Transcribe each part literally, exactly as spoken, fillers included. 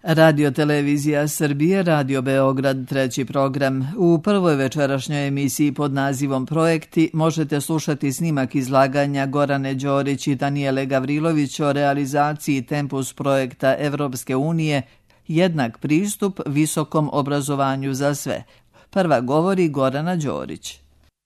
Radio Televizija Srbije, Radio Beograd, treći program. U prvoj večerašnjoj emisiji pod nazivom Projekti možete slušati snimak izlaganja Gorane Đorić i Danijele Gavrilović o realizaciji Tempus projekta Evropske unije Jednak pristup visokom obrazovanju za sve. Prva govori Gorana Đorić.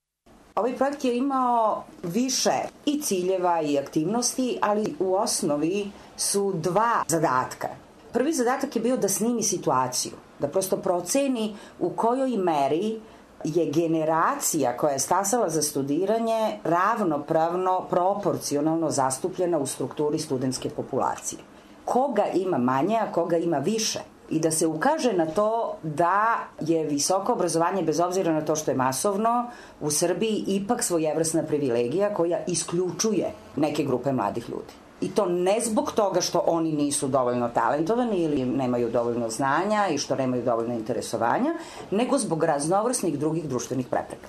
Ovaj projekt je imao više i ciljeva i aktivnosti, ali u osnovi su dva zadatka. Prvi zadatak je bio da snimi situaciju, da prosto proceni u kojoj meri je generacija koja je stasala za studiranje ravnopravno, proporcionalno zastupljena u strukturi studentske populacije. Koga ima manje, a koga ima više. I da se ukaže na to da je visoko obrazovanje, bez obzira na to što je masovno, u Srbiji ipak svojevrsna privilegija koja isključuje neke grupe mladih ljudi. I to ne zbog toga što oni nisu dovoljno talentovani ili nemaju dovoljno znanja i što nemaju dovoljno interesovanja, nego zbog raznovrsnih drugih društvenih prepreka.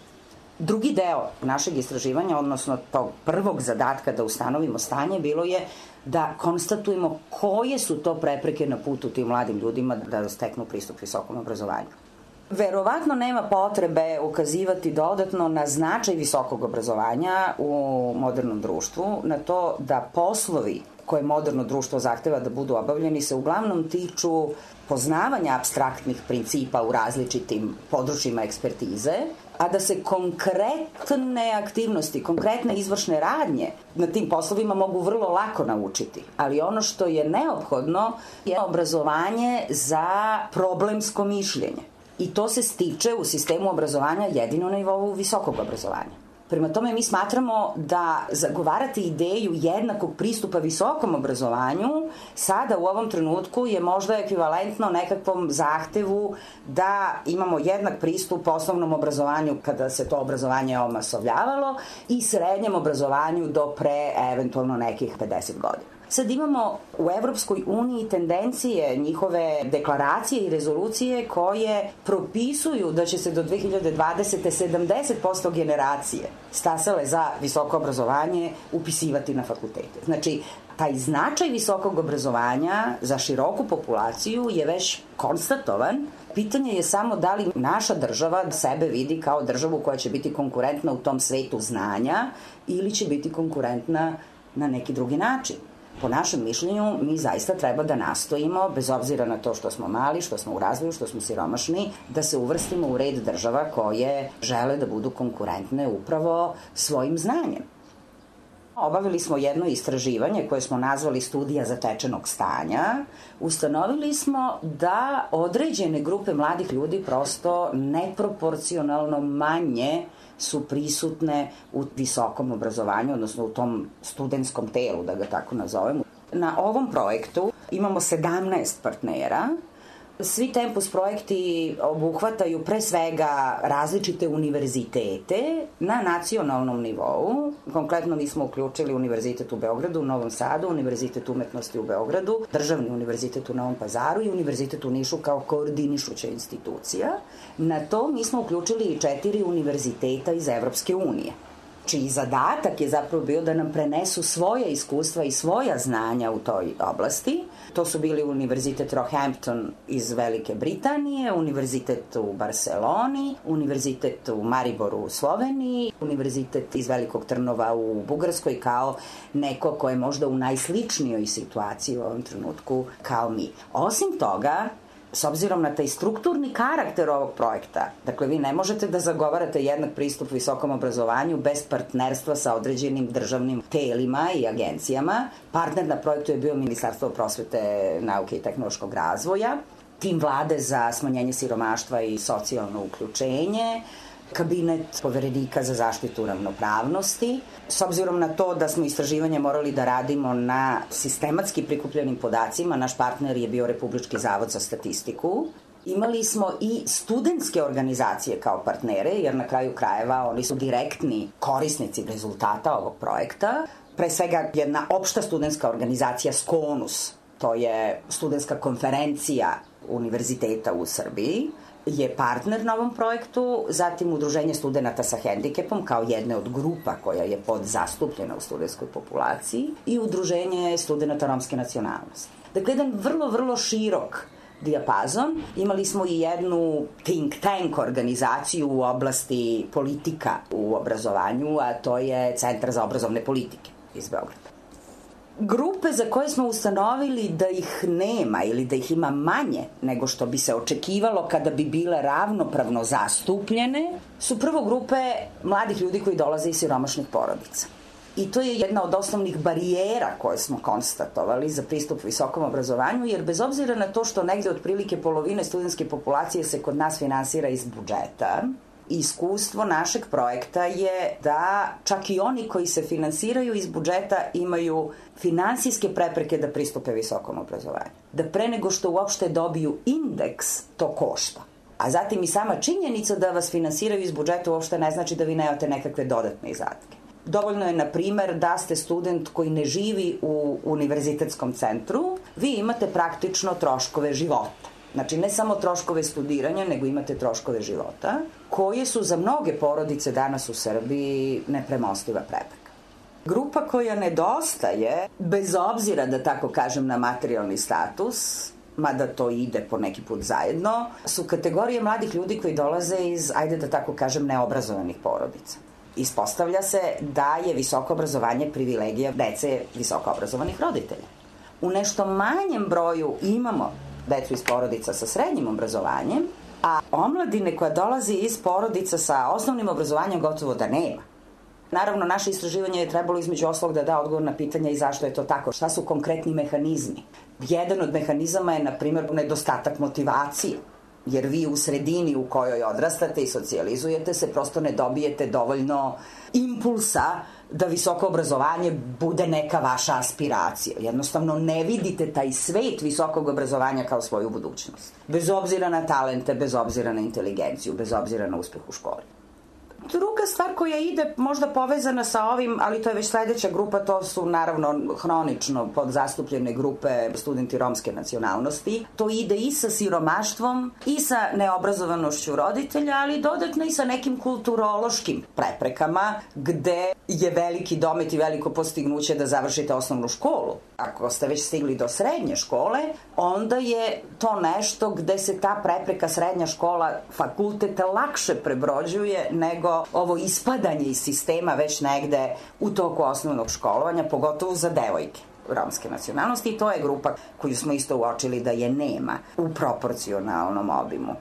Drugi deo našeg istraživanja, odnosno tog prvog zadatka da ustanovimo stanje, bilo je da konstatujemo koje su to prepreke na putu tim mladim ljudima da steknu pristup visokom obrazovanju. Verovatno nema potrebe ukazivati dodatno na značaj visokog obrazovanja u modernom društvu, na to da poslovi koje moderno društvo zahteva da budu obavljeni se uglavnom tiču poznavanja apstraktnih principa u različitim područjima ekspertize, a da se konkretne aktivnosti, konkretne izvršne radnje na tim poslovima mogu vrlo lako naučiti. Ali ono što je neophodno je obrazovanje za problemsko mišljenje. I to se stiče u sistemu obrazovanja jedino na nivou visokog obrazovanja. Prema tome mi smatramo da zagovarati ideju jednakog pristupa visokom obrazovanju sada u ovom trenutku je možda ekvivalentno nekakvom zahtevu da imamo jednak pristup osnovnom obrazovanju kada se to obrazovanje omasovljavalo i srednjem obrazovanju do pre eventualno nekih pedeset godina. Sad imamo u Evropskoj uniji tendencije, njihove deklaracije i rezolucije koje propisuju da će se do dve hiljade dvadesete sedamdeset posto generacije stasale za visoko obrazovanje upisivati na fakultete. Znači, taj značaj visokog obrazovanja za široku populaciju je već konstatovan. Pitanje je samo da li naša država sebe vidi kao državu koja će biti konkurentna u tom svetu znanja ili će biti konkurentna na neki drugi način. Po našem mišljenju, mi zaista treba da nastojimo, bez obzira na to što smo mali, što smo u razvoju, što smo siromašni, da se uvrstimo u red država koje žele da budu konkurentne upravo svojim znanjem. Obavili smo jedno istraživanje koje smo nazvali studija zatečenog stanja. Ustanovili smo da određene grupe mladih ljudi prosto neproporcionalno manje su prisutne u visokom obrazovanju, odnosno u tom studentskom telu, da ga tako nazovemo. Na ovom projektu imamo sedamnaest partnera. Svi Tempus projekti obuhvataju pre svega različite univerzitete na nacionalnom nivou. Konkretno mi smo uključili Univerzitet u Beogradu, u Novom Sadu, Univerzitet umetnosti u Beogradu, Državni univerzitet u Novom Pazaru i Univerzitet u Nišu kao koordinišuća institucija. Na to mi smo uključili i četiri univerziteta iz Evropske unije, čiji zadatak je zapravo bio da nam prenesu svoje iskustva i svoja znanja u toj oblasti. To su bili Univerzitet Roehampton iz Velike Britanije, Univerzitet u Barceloni, Univerzitet u Mariboru u Sloveniji, Univerzitet iz Velikog Trnova u Bugarskoj kao neko ko je možda u najsličnijoj situaciji u ovom trenutku kao mi. Osim toga, s obzirom na taj strukturni karakter ovog projekta, dakle vi ne možete da zagovarate jednak pristup visokom obrazovanju bez partnerstva sa određenim državnim telima i agencijama. Partner na projektu je bio Ministarstvo prosvete, nauke i tehnološkog razvoja, tim vlade za smanjenje siromaštva i socijalno uključenje, kabinet poverenika za zaštitu ravnopravnosti. S obzirom na to da smo istraživanje morali da radimo na sistematski prikupljenim podacima, naš partner je bio Republički zavod za statistiku. Imali smo i studentske organizacije kao partnere, jer na kraju krajeva oni su direktni korisnici rezultata ovog projekta. Pre svega jedna opšta studentska organizacija SKONUS, to je studentska konferencija univerziteta u Srbiji, je partner na ovom projektu, zatim Udruženje studenata sa hendikepom kao jedne od grupa koja je podzastupljena u studentskoj populaciji i Udruženje studenata romske nacionalnosti. Dakle, jedan vrlo, vrlo širok dijapazon. Imali smo i jednu think tank organizaciju u oblasti politika u obrazovanju, a to je Centar za obrazovne politike iz Beograda. Grupe za koje smo ustanovili da ih nema ili da ih ima manje nego što bi se očekivalo kada bi bile ravnopravno zastupljene su prvo grupe mladih ljudi koji dolaze iz siromašnih porodica. I to je jedna od osnovnih barijera koje smo konstatovali za pristup visokom obrazovanju, jer bez obzira na to što negde otprilike polovine studentske populacije se kod nas finansira iz budžeta, iskustvo našeg projekta je da čak i oni koji se finansiraju iz budžeta imaju finansijske prepreke da pristupe visokom obrazovanju. Da pre nego što uopšte dobiju indeks, to košta. A zatim i sama činjenica da vas finansiraju iz budžeta uopšte ne znači da vi nemate nekakve dodatne izdatke. Dovoljno je, na primer, da ste student koji ne živi u univerzitetskom centru, vi imate praktično troškove života. Znači, ne samo troškove studiranja, nego imate troškove života, koje su za mnoge porodice danas u Srbiji nepremostiva prepreka. Grupa koja nedostaje, bez obzira, da tako kažem, na materijalni status, mada to ide po neki put zajedno, su kategorije mladih ljudi koji dolaze iz, ajde da tako kažem, neobrazovanih porodica. Ispostavlja se da je visoko obrazovanje privilegija dece visoko obrazovanih roditelja. U nešto manjem broju imamo decu iz porodica sa srednjim obrazovanjem, a omladine koja dolazi iz porodica sa osnovnim obrazovanjem gotovo da nema. Naravno, naše istraživanje je trebalo između ostalog da da odgovor na pitanje i zašto je to tako, šta su konkretni mehanizmi. Jedan od mehanizama je, na primjer, nedostatak motivacije, jer vi u sredini u kojoj odrastate i socijalizujete se prosto ne dobijete dovoljno impulsa da visoko obrazovanje bude neka vaša aspiracija. Jednostavno ne vidite taj svet visokog obrazovanja kao svoju budućnost. Bez obzira na talente, bez obzira na inteligenciju, bez obzira na uspeh u školi. Druga stvar koja ide možda povezana sa ovim, ali to je već sledeća grupa, to su naravno hronično podzastupljene grupe studenti romske nacionalnosti. To ide i sa siromaštvom i sa neobrazovanošću roditelja, ali dodatno i sa nekim kulturološkim preprekama, gde je veliki domet i veliko postignuće da završite osnovnu školu. Ako ste već stigli do srednje škole, onda je to nešto gde se ta prepreka srednja škola, fakultet lakše prebrođuje nego ovo ispadanje iz sistema već negde u toku osnovnog školovanja, pogotovo za devojke romske nacionalnosti, i to je grupa koju smo isto uočili da je nema u proporcionalnom obimu.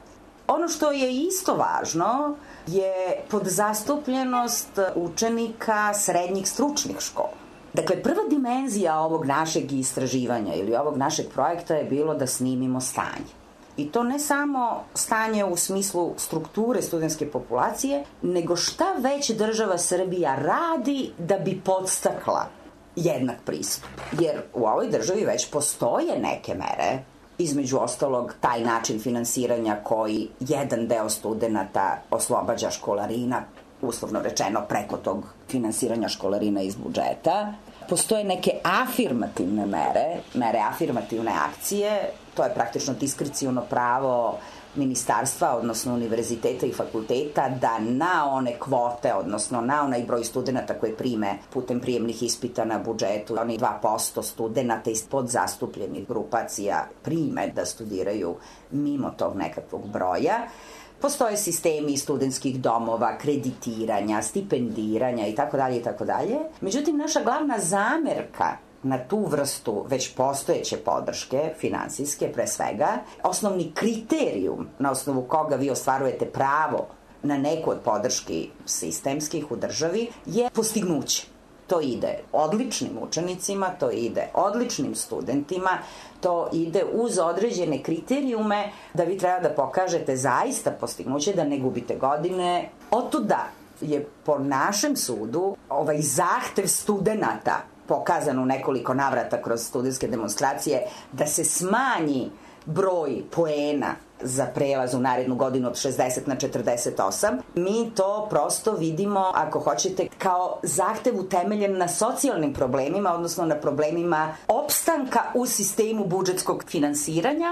Ono što je isto važno je podzastupljenost učenika srednjih stručnih škola. Dakle, prva dimenzija ovog našeg istraživanja ili ovog našeg projekta je bilo da snimimo stanje. I to ne samo stanje u smislu strukture studentske populacije, nego šta već država Srbija radi da bi podstakla jednak pristup. Jer u ovoj državi već postoje neke mere, između ostalog taj način finansiranja koji jedan deo studenta oslobađa školarina, uslovno rečeno preko tog finansiranja školarina iz budžeta. Postoje neke afirmativne mere, mere afirmativne akcije, to je praktično diskreciono pravo ministarstva, odnosno univerziteta i fakulteta, da na one kvote, odnosno na onaj broj studenta koje prime putem prijemnih ispita na budžetu, oni dva posto studenta iz podzastupljenih grupacija prime da studiraju mimo tog nekakvog broja. Postoje sistemi studentskih domova, kreditiranja, stipendiranja itd. itd. Međutim, naša glavna zamerka na tu vrstu već postojeće podrške, finansijske pre svega, osnovni kriterijum na osnovu koga vi ostvarujete pravo na neku od podrški sistemskih u državi je postignuće. To ide odličnim učenicima, to ide odličnim studentima, to ide uz određene kriterijume da vi treba da pokažete zaista postignuće, da ne gubite godine. Otuda je po našem sudu ovaj zahtev studenata pokazan u nekoliko navrata kroz studentske demonstracije da se smanji broj poena za prelaz u narednu godinu od šezdeset na četrdeset osam. Mi to prosto vidimo, ako hoćete, kao zahtev utemeljen na socijalnim problemima, odnosno na problemima opstanka u sistemu budžetskog finansiranja,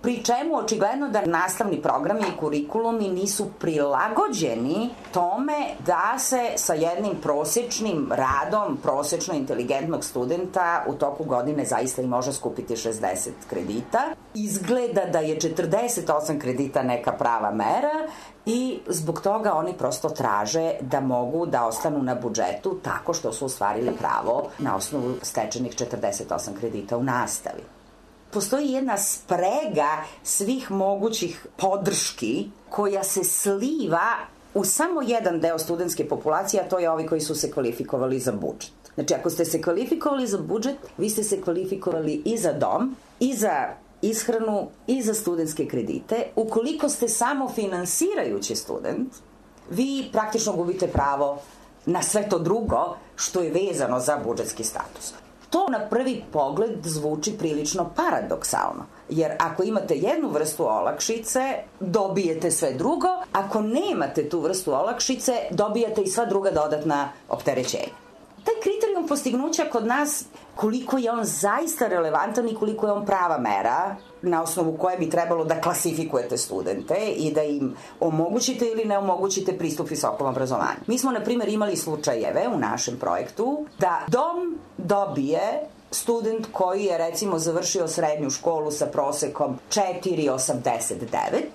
pri čemu očigledno da nastavni programi i kurikulumi nisu prilagođeni tome da se sa jednim prosečnim radom, prosečno inteligentnog studenta u toku godine zaista i može skupiti šezdeset kredita. Izgleda da je četrdeset osam kredita neka prava mera i zbog toga oni prosto traže da mogu da ostanu na budžetu tako što su ostvarili pravo na osnovu stečenih četrdeset osam kredita u nastavi. Postoji jedna sprega svih mogućih podrški koja se sliva u samo jedan deo studentske populacije, a to je ovi koji su se kvalifikovali za budžet. Znači, ako ste se kvalifikovali za budžet, vi ste se kvalifikovali i za dom, i za ishranu, i za studentske kredite. Ukoliko ste samo finansirajući student, vi praktično gubite pravo na sve to drugo što je vezano za budžetski status. To na prvi pogled zvuči prilično paradoksalno, jer ako imate jednu vrstu olakšice, dobijete sve drugo, ako nemate tu vrstu olakšice, dobijate i sva druga dodatna opterećenja. Taj kriterijum postignuća kod nas, koliko je on zaista relevantan i koliko je on prava mera na osnovu koje bi trebalo da klasifikujete studente i da im omogućite ili ne omogućite pristup visokom obrazovanju. Mi smo, na primjer, imali slučajeve u našem projektu da dom dobije student koji je, recimo, završio srednju školu sa prosekom četiri zarez osamdeset devet,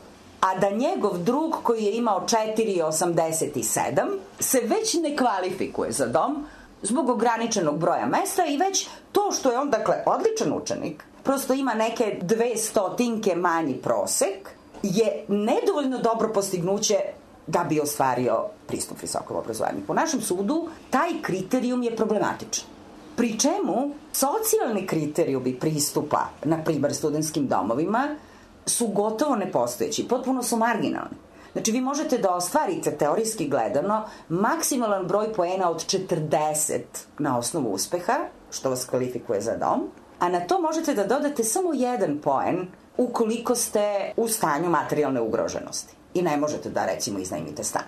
a da njegov drug koji je imao četiri zarez osamdeset sedam se već ne kvalifikuje za dom zbog ograničenog broja mesta i već to što je on, dakle, odličan učenik, prosto ima neke dve stotinke manji prosek, je nedovoljno dobro postignuće da bi ostvario pristup visokom obrazovanju. Po našem sudu, taj kriterijum je problematičan. Pri čemu socijalni kriterijumi pristupa, na primer studentskim domovima, su gotovo nepostojeći, potpuno su marginalni. Znači, vi možete da ostvarite, teorijski gledano, maksimalan broj poena od četrdeset na osnovu uspeha, što vas kvalifikuje za dom, a na to možete da dodate samo jedan poen ukoliko ste u stanju materijalne ugroženosti i ne možete da, recimo, iznajmite stan.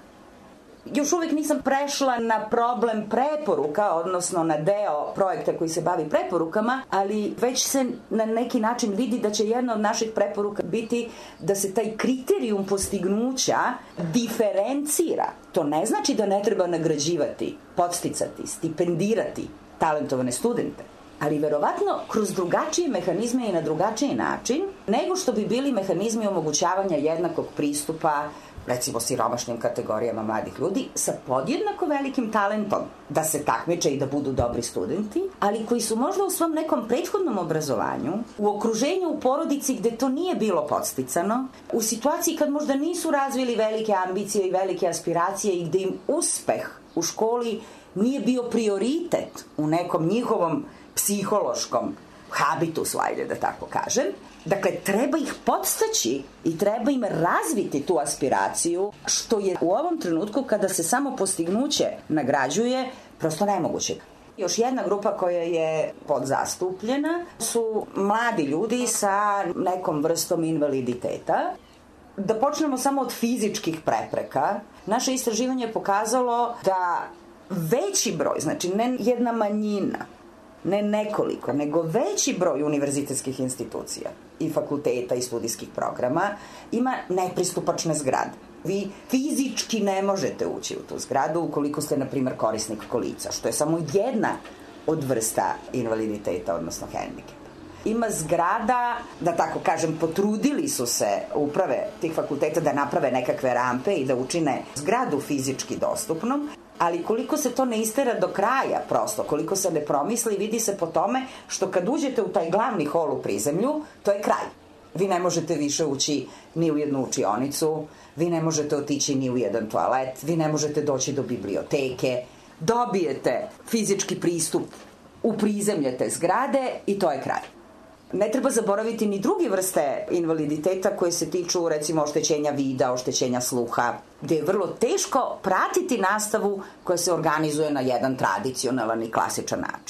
Još uvek nisam prešla na problem preporuka, odnosno na deo projekta koji se bavi preporukama, ali već se na neki način vidi da će jedna od naših preporuka biti da se taj kriterijum postignuća diferencira. To ne znači da ne treba nagrađivati, podsticati, stipendirati talentovane studente, ali verovatno kroz drugačije mehanizme i na drugačiji način nego što bi bili mehanizmi omogućavanja jednakog pristupa, recimo, siromašnim kategorijama mladih ljudi sa podjednako velikim talentom da se takmiče i da budu dobri studenti, ali koji su možda u svom nekom prethodnom obrazovanju, u okruženju, u porodici gde to nije bilo podsticano, u situaciji kad možda nisu razvili velike ambicije i velike aspiracije i gde im uspeh u školi nije bio prioritet u nekom njihovom psihološkom habitusu, ajde da tako kažem. Dakle, treba ih podstaći i treba im razviti tu aspiraciju, što je u ovom trenutku, kada se samo postignuće nagrađuje, prosto nemoguće. Još jedna grupa koja je podzastupljena su mladi ljudi sa nekom vrstom invaliditeta. Da počnemo samo od fizičkih prepreka. Naše istraživanje je pokazalo da veći broj, znači ne jedna manjina, ne nekoliko, nego veći broj univerzitetskih institucija i fakulteta i studijskih programa ima nepristupačne zgrade. Vi fizički ne možete ući u tu zgradu ukoliko ste, na primer, korisnik kolica, što je samo jedna od vrsta invaliditeta, odnosno hendikepa. Ima zgrada, da tako kažem, potrudili su se uprave tih fakulteta da naprave nekakve rampe i da učine zgradu fizički dostupnom, ali koliko se to ne istera do kraja, prosto, koliko se ne promisli, vidi se po tome što kad uđete u taj glavni hol u prizemlju, to je kraj. Vi ne možete više ući ni u jednu učionicu, vi ne možete otići ni u jedan toalet, vi ne možete doći do biblioteke, dobijete fizički pristup u prizemlje te zgrade i to je kraj. Ne treba zaboraviti ni druge vrste invaliditeta koje se tiču, recimo, oštećenja vida, oštećenja sluha, gde je vrlo teško pratiti nastavu koja se organizuje na jedan tradicionalan i klasičan način.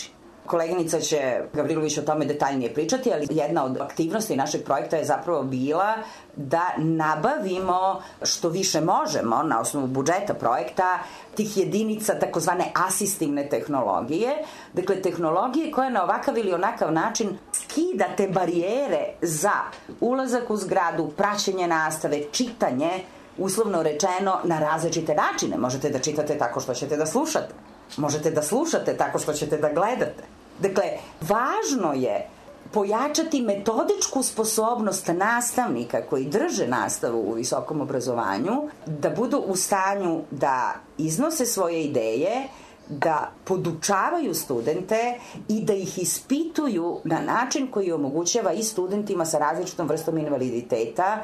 Koleginica će Gavrilović o tome detaljnije pričati, ali jedna od aktivnosti našeg projekta je zapravo bila da nabavimo što više možemo na osnovu budžeta projekta tih jedinica takozvane asistivne tehnologije, dakle tehnologije koja na ovakav ili onakav način skida te barijere za ulazak u zgradu, praćenje nastave, čitanje, uslovno rečeno na različite načine. Možete da čitate tako što ćete da slušate, možete da slušate tako što ćete da gledate. Dakle, važno je pojačati metodičku sposobnost nastavnika koji drže nastavu u visokom obrazovanju, da budu u stanju da iznose svoje ideje, da podučavaju studente i da ih ispituju na način koji omogućava i studentima sa različitom vrstom invaliditeta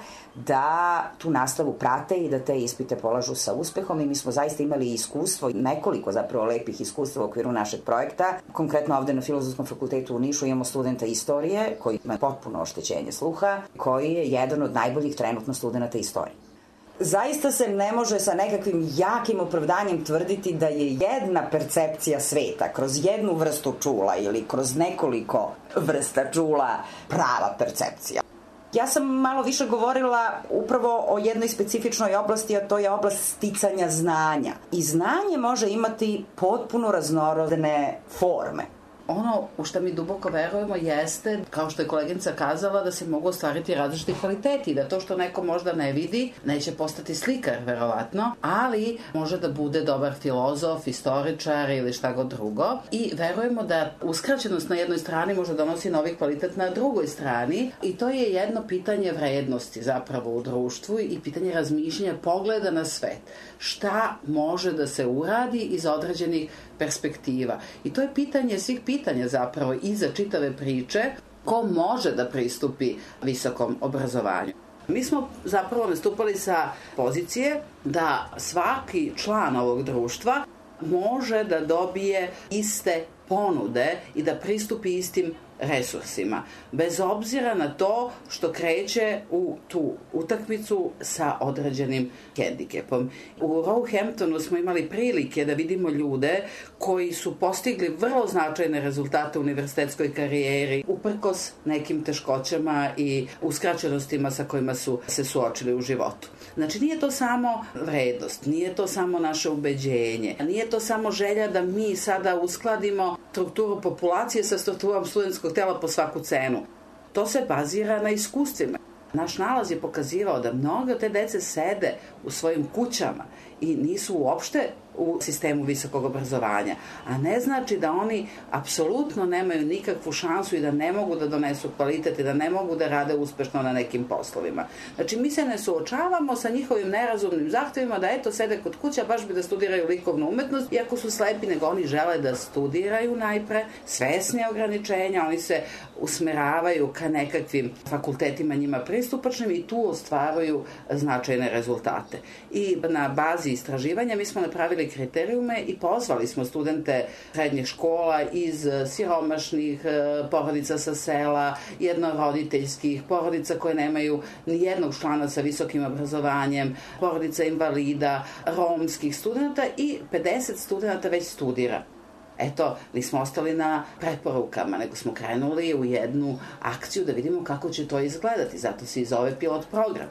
da tu nastavu prate i da te ispite polažu sa uspehom. I mi smo zaista imali iskustvo, nekoliko zapravo lepih iskustva u okviru našeg projekta. Konkretno ovde na Filozofskom fakultetu u Nišu imamo studenta istorije koji ima potpuno oštećenje sluha, koji je jedan od najboljih trenutno studenta istorije. Zaista se ne može sa nekakvim jakim opravdanjem tvrditi da je jedna percepcija sveta kroz jednu vrstu čula ili kroz nekoliko vrsta čula prava percepcija. Ja sam malo više govorila upravo o jednoj specifičnoj oblasti, a to je oblast sticanja znanja. I znanje može imati potpuno raznorodne forme. Ono u što mi duboko verujemo jeste, kao što je koleginica kazala, da se mogu ostvariti različiti kvaliteti, da to što neko možda ne vidi, neće postati slikar, verovatno, ali može da bude dobar filozof, istoričar ili šta god drugo. I verujemo da uskraćenost na jednoj strani može donosi novi kvalitet na drugoj strani i to je jedno pitanje vrednosti zapravo u društvu i pitanje razmišljanja, pogleda na svet. Šta može da se uradi iz određenih perspektiva. I to je pitanje svih pitanja zapravo i za čitave priče ko može da pristupi visokom obrazovanju. Mi smo zapravo nastupali sa pozicije da svaki član ovog društva može da dobije iste ponude i da pristupi istim resursima, bez obzira na to što kreće u tu utakmicu sa određenim hendikepom. U Roehamptonu smo imali prilike da vidimo ljude koji su postigli vrlo značajne rezultate u univerzitetskoj karijeri uprkos nekim teškoćama i uskraćenostima sa kojima su se suočili u životu. Znači, nije to samo vrednost, nije to samo naše ubeđenje, nije to samo želja da mi sada uskladimo strukturu populacije sa strukturom studentskog tela po svaku cenu. To se bazira na iskustvima. Naš nalaz je pokazivao da mnoge od te dece sede u svojim kućama i nisu uopšte u sistemu visokog obrazovanja, a ne znači da oni apsolutno nemaju nikakvu šansu i da ne mogu da donesu kvalitet i da ne mogu da rade uspešno na nekim poslovima. Znači, mi se ne suočavamo sa njihovim nerazumnim zahtevima da eto sede kod kuća, baš bi da studiraju likovnu umetnost, iako su slepi, nego oni žele da studiraju najpre, svesni ograničenja, oni se usmeravaju ka nekakvim fakultetima njima pristupačnim i tu ostvaruju značajne rezultate. I na bazi istraživanja mi smo napravili kriterijume i pozvali smo studente srednjih škola iz siromašnih porodica sa sela, jednoroditeljskih, porodica koje nemaju ni jednog člana sa visokim obrazovanjem, porodica invalida, romskih studenta i pedeset studenta već studira. Eto, nismo ostali na preporukama, nego smo krenuli u jednu akciju da vidimo kako će to izgledati. Zato se i zove pilot program.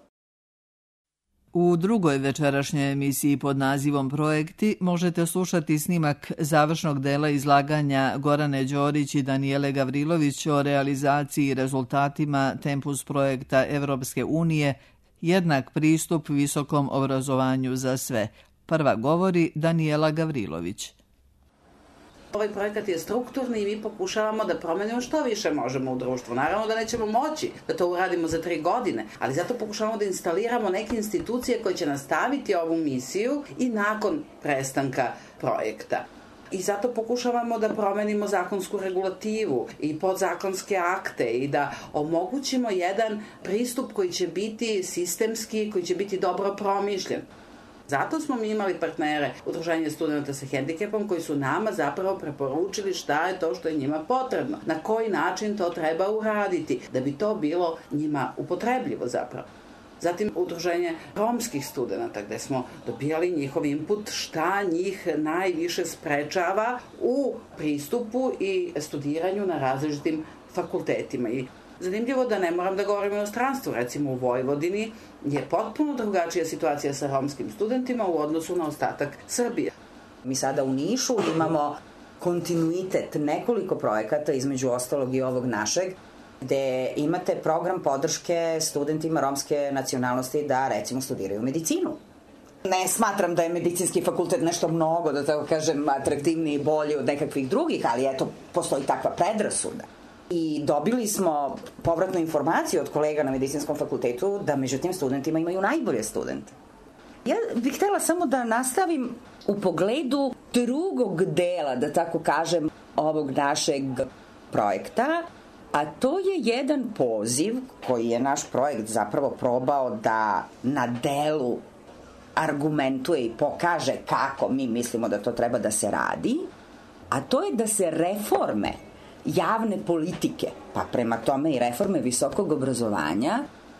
U drugoj večerašnjoj emisiji pod nazivom Projekti možete slušati snimak završnog dela izlaganja Gorane Đorić i Danijele Gavrilović o realizaciji i rezultatima Tempus projekta Evropske unije Jednak pristup visokom obrazovanju za sve. Prva govori Danijela Gavrilović. Ovaj projekat je strukturni i mi pokušavamo da promenimo što više možemo u društvu. Naravno da nećemo moći da to uradimo za tri godine, ali zato pokušavamo da instaliramo neke institucije koje će nastaviti ovu misiju i nakon prestanka projekta. I zato pokušavamo da promenimo zakonsku regulativu i podzakonske akte i da omogućimo jedan pristup koji će biti sistemski, koji će biti dobro promišljen. Zato smo mi imali partnere Udruženje studenta sa hendikepom koji su nama zapravo preporučili šta je to što je njima potrebno, na koji način to treba uraditi, da bi to bilo njima upotrebljivo zapravo. Zatim udruženje romskih studenta gde smo dobijali njihov input šta njih najviše sprečava u pristupu i studiranju na različitim fakultetima. I zanimljivo da ne moram da govorim o inostranstvu, recimo u Vojvodini je potpuno drugačija situacija sa romskim studentima u odnosu na ostatak Srbije. Mi sada u Nišu imamo kontinuitet nekoliko projekata, između ostalog i ovog našeg, gde imate program podrške studentima romske nacionalnosti da, recimo, studiraju medicinu. Ne smatram da je medicinski fakultet nešto mnogo, da tako kažem, atraktivniji i bolji od nekakvih drugih, ali eto, postoji takva predrasuda. I dobili smo povratnu informaciju od kolega na medicinskom fakultetu da među tim studentima imaju najbolje studente. Ja bih htela samo da nastavim u pogledu drugog dela, da tako kažem, ovog našeg projekta, a to je jedan poziv koji je naš projekt zapravo probao da na delu argumentuje i pokaže kako mi mislimo da to treba da se radi, a to je da se reforme javne politike, pa prema tome i reforme visokog obrazovanja,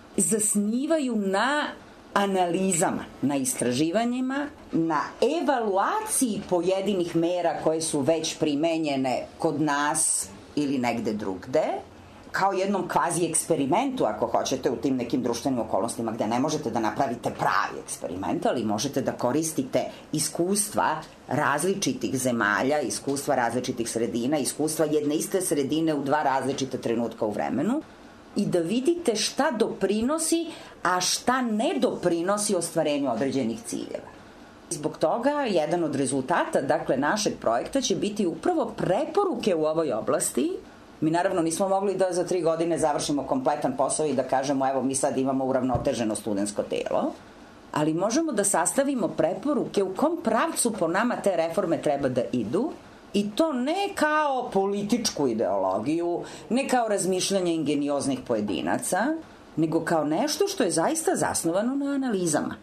zasnivaju na analizama, na istraživanjima, na evaluaciji pojedinih mera koje su već primenjene kod nas ili negde drugde, kao jednom kvazi eksperimentu, ako hoćete, u tim nekim društvenim okolnostima gde ne možete da napravite pravi eksperiment, ali možete da koristite iskustva različitih zemalja, iskustva različitih sredina, iskustva jedne iste sredine u dva različita trenutka u vremenu i da vidite šta doprinosi, a šta ne doprinosi ostvarenju određenih ciljeva. Zbog toga, jedan od rezultata, dakle, našeg projekta će biti upravo preporuke u ovoj oblasti. Mi naravno nismo mogli da za tri godine završimo kompletan posao i da kažemo evo mi sad imamo uravnoteženo studentsko telo, ali možemo da sastavimo preporuke u kom pravcu po nama te reforme treba da idu i to ne kao političku ideologiju, ne kao razmišljanje ingenioznih pojedinaca, nego kao nešto što je zaista zasnovano na analizama.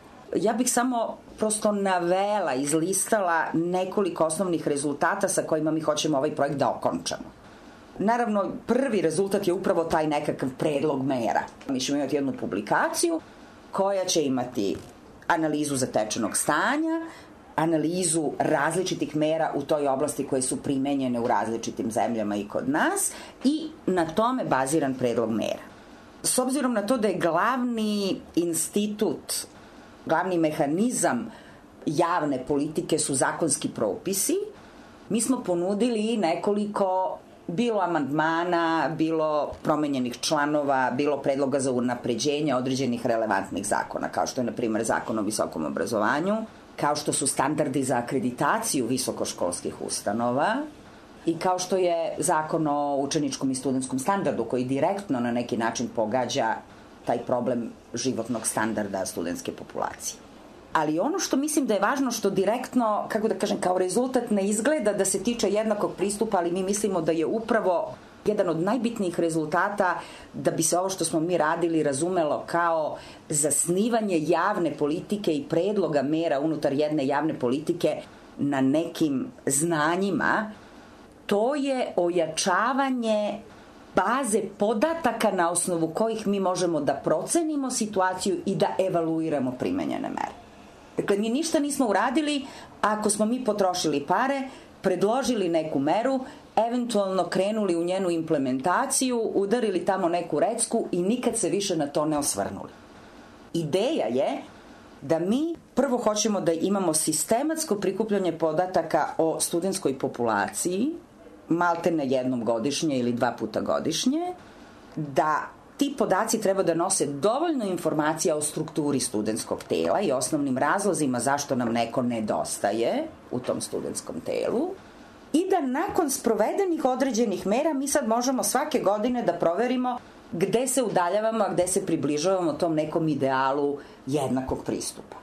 Ja bih samo prosto navela, izlistala nekoliko osnovnih rezultata sa kojima mi hoćemo ovaj projekt da okončamo. Naravno, prvi rezultat je upravo taj nekakav predlog mera. Mi ćemo imati jednu publikaciju koja će imati analizu zatečenog stanja, analizu različitih mera u toj oblasti koje su primenjene u različitim zemljama i kod nas i na tome baziran predlog mera. S obzirom na to da je glavni institut, glavni mehanizam javne politike su zakonski propisi, mi smo ponudili nekoliko bilo amandmana, bilo promenjenih članova, bilo predloga za unapređenje određenih relevantnih zakona, kao što je, na primjer, Zakon o visokom obrazovanju, kao što su standardi za akreditaciju visokoškolskih ustanova i kao što je Zakon o učeničkom i studentskom standardu, koji direktno na neki način pogađa taj problem životnog standarda studentske populacije. Ali ono što mislim da je važno, što direktno, kako da kažem, kao rezultat ne izgleda da se tiče jednakog pristupa, ali mi mislimo da je upravo jedan od najbitnijih rezultata da bi se ovo što smo mi radili razumelo kao zasnivanje javne politike i predloga mera unutar jedne javne politike na nekim znanjima, to je ojačavanje baze podataka na osnovu kojih mi možemo da procenimo situaciju i da evaluiramo primenjene mere. Dakle, mi ništa nismo uradili ako smo mi potrošili pare, predložili neku meru, eventualno krenuli u njenu implementaciju, udarili tamo neku recku i nikad se više na to ne osvrnuli. Ideja je da mi prvo hoćemo da imamo sistematsko prikupljanje podataka o studentskoj populaciji, malte na jednom godišnje ili dva puta godišnje, da ti podaci treba da nose dovoljno informacija o strukturi studentskog tela i osnovnim razlozima zašto nam neko nedostaje u tom studentskom telu i da nakon sprovedenih određenih mera mi sad možemo svake godine da proverimo gde se udaljavamo, a gde se približavamo tom nekom idealu jednakog pristupa.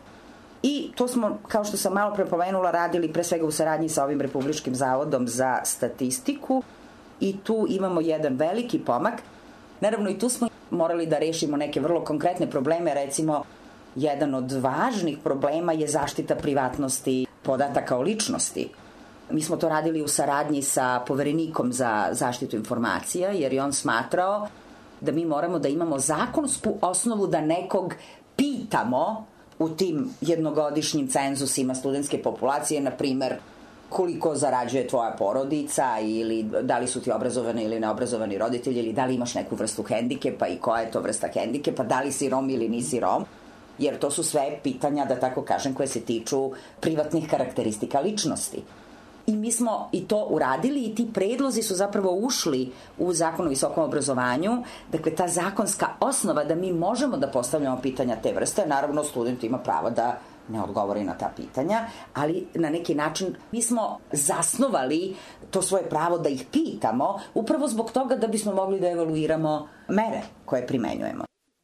I to smo, kao što sam malo prepomenula, radili pre svega u saradnji sa ovim Republičkim zavodom za statistiku i tu imamo jedan veliki pomak. Naravno, i tu smo morali da rešimo neke vrlo konkretne probleme, recimo, jedan od važnih problema je zaštita privatnosti podataka o ličnosti. Mi smo to radili u saradnji sa Poverenikom za zaštitu informacija, jer je on smatrao da mi moramo da imamo zakonsku osnovu da nekog pitamo u tim jednogodišnjim cenzusima studentske populacije, na primer, koliko zarađuje tvoja porodica ili da li su ti obrazovani ili neobrazovani roditelji ili da li imaš neku vrstu hendikepa i koja je to vrsta hendikepa, da li si Rom ili nisi Rom, jer to su sve pitanja, da tako kažem, koje se tiču privatnih karakteristika ličnosti. I mi smo i to uradili i ti predlozi su zapravo ušli u Zakon o visokom obrazovanju. Dakle, ta zakonska osnova da mi možemo da postavljamo pitanja te vrste, naravno student ima pravo da ne odgovori na ta pitanja, ali na neki način mi smo zasnovali to svoje pravo da ih pitamo upravo zbog toga da bismo mogli da evaluiramo mere koje primenjujemo.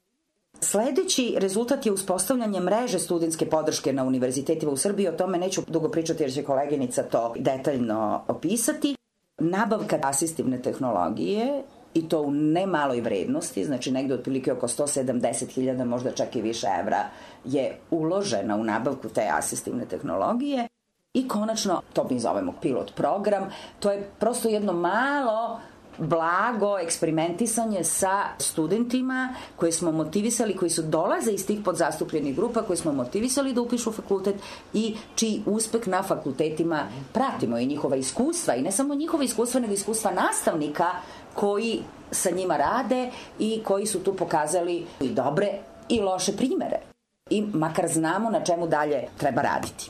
Sledeći rezultat je uspostavljanje mreže studentske podrške na univerzitetima u Srbiji. O tome neću dugo pričati jer će koleginica to detaljno opisati. Nabavka asistivne tehnologije, i to u nemaloj vrednosti, znači negde otprilike oko sto sedamdeset hiljada, možda čak i više evra, je uložena u nabavku te asistivne tehnologije. I konačno, to mi zovemo pilot program, to je prosto jedno malo blago eksperimentisanje sa studentima koje smo motivisali, koji su dolaze iz tih podzastupljenih grupa, koje smo motivisali da upišu fakultet i čiji uspeh na fakultetima pratimo i njihova iskustva, i ne samo njihova iskustva, nego iskustva nastavnika koji sa njima rade i koji su tu pokazali i dobre i loše primere. I makar znamo na čemu dalje treba raditi.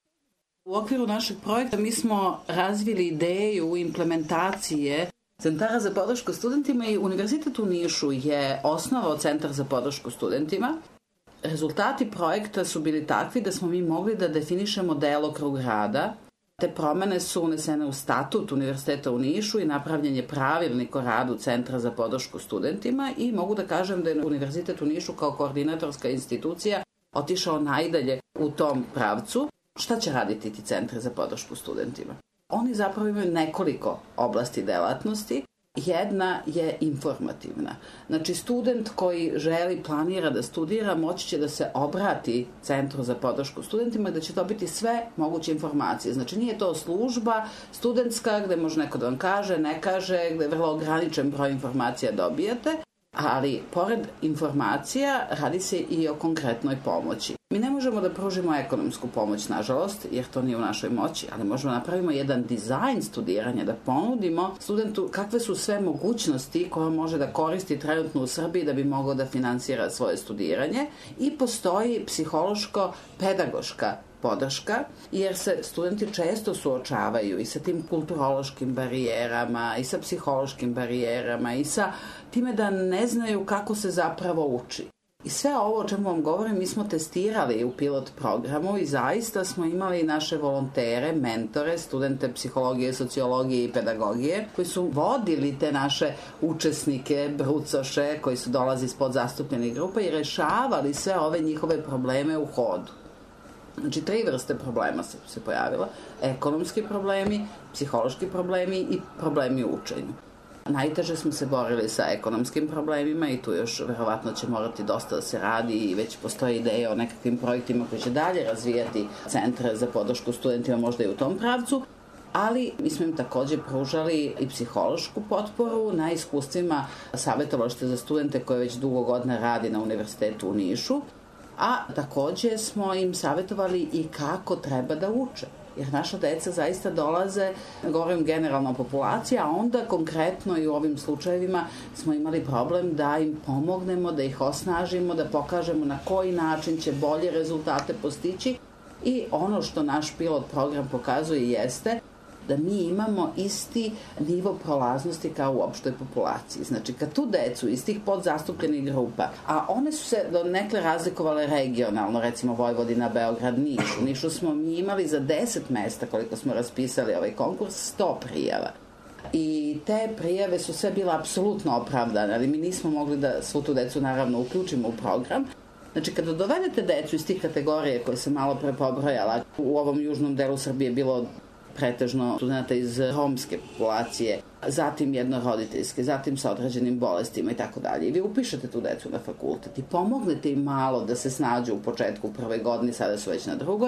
U okviru našeg projekta mi smo razvili ideju implementacije centara za podršku studentima i Univerzitet u Nišu je osnovao centar za podršku studentima. Rezultati projekta su bili takvi da smo mi mogli da definišemo delokrug rada. Te promene su unesene u statut Univerziteta u Nišu i napravljen je pravilnik o radu Centra za podršku studentima i mogu da kažem da je Univerzitet u Nišu kao koordinatorska institucija otišao najdalje u tom pravcu. Šta će raditi ti centri za podršku studentima? Oni zapravo imaju nekoliko oblasti delatnosti. Jedna je informativna. Znači, student koji želi, planira da studira, moći će da se obrati Centru za podršku studentima i da će dobiti sve moguće informacije. Znači, nije to služba studentska gde može neko da vam kaže, ne kaže, gde vrlo ograničen broj informacija dobijate, ali pored informacija radi se i o konkretnoj pomoći. Mi ne možemo da pružimo ekonomsku pomoć, nažalost, jer to nije u našoj moći, ali možemo napravimo jedan dizajn studiranja, da ponudimo studentu kakve su sve mogućnosti koje može da koristi trenutno u Srbiji da bi mogao da finansira svoje studiranje, i postoji psihološko-pedagoška podrška, jer se studenti često suočavaju i sa tim kulturološkim barijerama, i sa psihološkim barijerama, i sa time da ne znaju kako se zapravo uči. I sve ovo o čemu vam govorim mi smo testirali u pilot programu i zaista smo imali naše volontere, mentore, studente psihologije, sociologije i pedagogije koji su vodili te naše učesnike, brucoše koji su dolazi iz podzastupljenih grupa i rešavali sve ove njihove probleme u hodu. Znači, tri vrste problema se, se pojavila. Ekonomski problemi, psihološki problemi i problemi u učenju. Najteže smo se borili sa ekonomskim problemima i tu još verovatno će morati dosta da se radi i već postoje ideje o nekakvim projektima koji će dalje razvijati centre za podršku studentima, možda i u tom pravcu, ali mi smo im takođe pružali i psihološku potporu na iskustvima savjetovalište za studente koje već dugo godina radi na Univerzitetu u Nišu, a takođe smo im savjetovali i kako treba da uče. Jer naša deca zaista dolaze, govorim generalno o populaciji, a onda konkretno i u ovim slučajevima smo imali problem da im pomognemo, da ih osnažimo, da pokažemo na koji način će bolje rezultate postići. I ono što naš pilot program pokazuje jeste da mi imamo isti nivo prolaznosti kao u opštoj populaciji. Znači, kad tu decu iz tih podzastupljenih grupa, a one su se do nekle razlikovale regionalno, recimo Vojvodina, Beograd, Niš. U Nišu smo mi imali za deset mesta, koliko smo raspisali ovaj konkurs, sto prijava. I te prijave su sve bile apsolutno opravdane, ali mi nismo mogli da svu tu decu naravno uključimo u program. Znači, kada dovedete decu iz tih kategorije koje sam malo pre pobrojala, u ovom južnom delu Srbije bilo pretežno studenta iz romske populacije, zatim jednoroditeljske, zatim sa određenim bolestima i tako dalje. I vi upišete tu decu na fakultet i pomognete im malo da se snađu u početku u prvoj godini, sada su već na drugoj.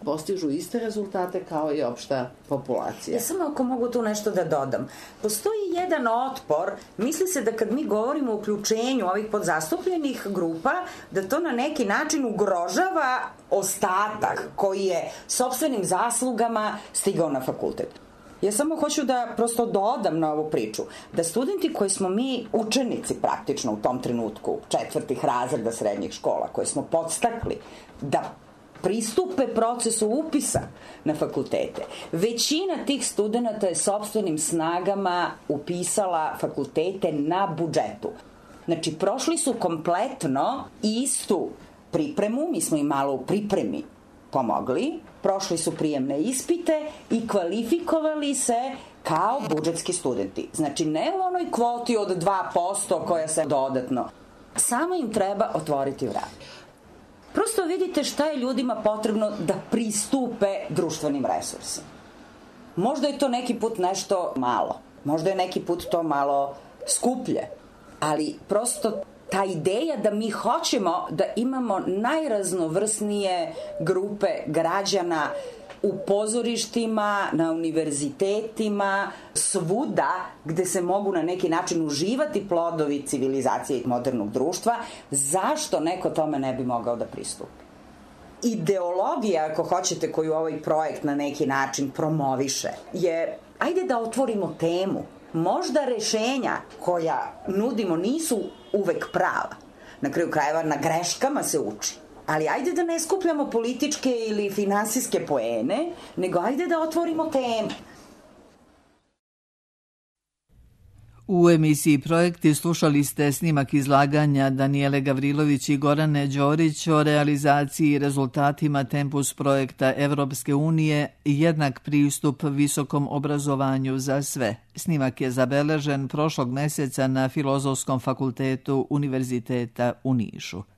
postižu iste rezultate kao i opšta populacija. Ja samo ako mogu tu nešto da dodam. Postoji jedan otpor, misli se da kad mi govorimo o uključenju ovih podzastupljenih grupa, da to na neki način ugrožava ostatak koji je sopstvenim zaslugama stigao na fakultet. Ja samo hoću da prosto dodam na ovu priču, da studenti koji smo mi učenici praktično u tom trenutku, četvrtih razreda srednjih škola, koje smo podstakli da pristupe procesu upisa na fakultete, većina tih studenta je sopstvenim snagama upisala fakultete na budžetu. Znači, prošli su kompletno istu pripremu, mi smo im malo u pripremi pomogli, prošli su prijemne ispite i kvalifikovali se kao budžetski studenti. Znači, ne u onoj kvoti od dva posto koja se dodatno. Samo im treba otvoriti vrata. Prosto vidite šta je ljudima potrebno da pristupe društvenim resursima. Možda je to neki put nešto malo, možda je neki put to malo skuplje, ali prosto ta ideja da mi hoćemo da imamo najraznovrsnije grupe građana u pozorištima, na univerzitetima, svuda gde se mogu na neki način uživati plodovi civilizacije i modernog društva, zašto neko tome ne bi mogao da pristupi? Ideologija, ako hoćete, koju ovaj projekt na neki način promoviše, je ajde da otvorimo temu. Možda rešenja koja nudimo nisu uvek prava. Na kraju krajeva na greškama se uči. Ali ajde da ne skupljamo političke ili finansijske poene, nego ajde da otvorimo temu. U emisiji Projekti slušali ste snimak izlaganja Danijele Gavrilović i Gorane Đorić o realizaciji i rezultatima Tempus projekta Evropske unije Jednak pristup visokom obrazovanju za sve. Snimak je zabeležen prošlog meseca na Filozofskom fakultetu Univerziteta u Nišu.